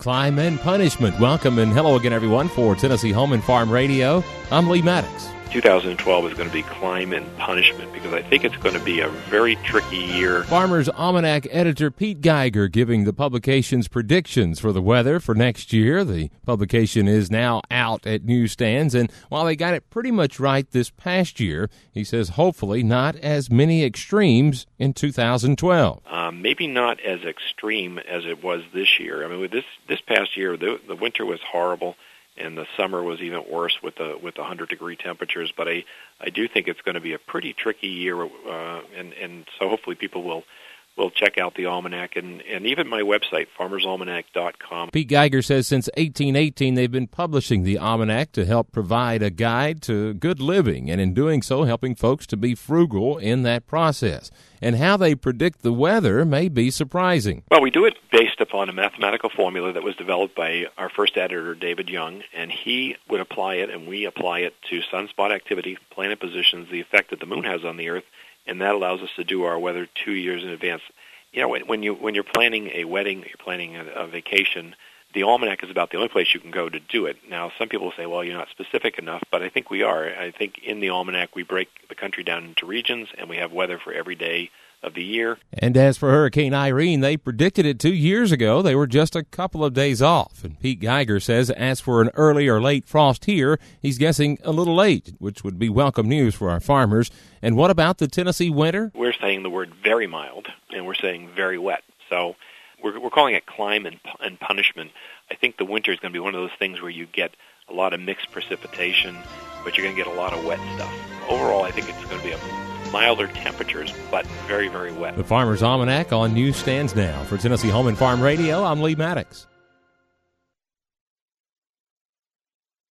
Climb and Punishment. Welcome and hello again, everyone, for Tennessee Home and Farm Radio. I'm Lee Maddox. 2012 is going to be climb and punishment because I think it's going to be a very tricky year. Farmer's Almanac editor Pete Geiger giving the publication's predictions for the weather for next year. The publication is now out at newsstands, and while they got it pretty much right this past year, he says hopefully not as many extremes in 2012. Maybe not as extreme as it was this year. I mean, with this past year, the winter was horrible. And the summer was even worse with the 100-degree temperatures. But I do think it's going to be a pretty tricky year, and so hopefully people will check out the almanac and even my website, farmersalmanac.com. Pete Geiger says since 1818 they've been publishing the almanac to help provide a guide to good living, and in doing so helping folks to be frugal in that process. And how they predict the weather may be surprising. Well, we do it based upon a mathematical formula that was developed by our first editor, David Young, and he would apply it, and we apply it to sunspot activity, planet positions, the effect that the moon has on the Earth, and that allows us to do our weather 2 years in advance. You know, when you're planning a wedding, you're planning a vacation, the almanac is about the only place you can go to do it. Now, some people say, well, you're not specific enough, but I think we are. I think in the almanac we break the country down into regions, and we have weather for every day of the year. And as for Hurricane Irene, they predicted it 2 years ago. They were just a couple of days off. And Pete Geiger says as for an early or late frost here, he's guessing a little late, which would be welcome news for our farmers. And what about the Tennessee winter? We're saying the word very mild, and we're saying very wet. So we're calling it climb and punishment. I think the winter is going to be one of those things where you get a lot of mixed precipitation, but you're going to get a lot of wet stuff. Overall, I think it's going to be milder temperatures, but very, very wet. The Farmer's Almanac on newsstands now. For Tennessee Home and Farm Radio, I'm Lee Maddox.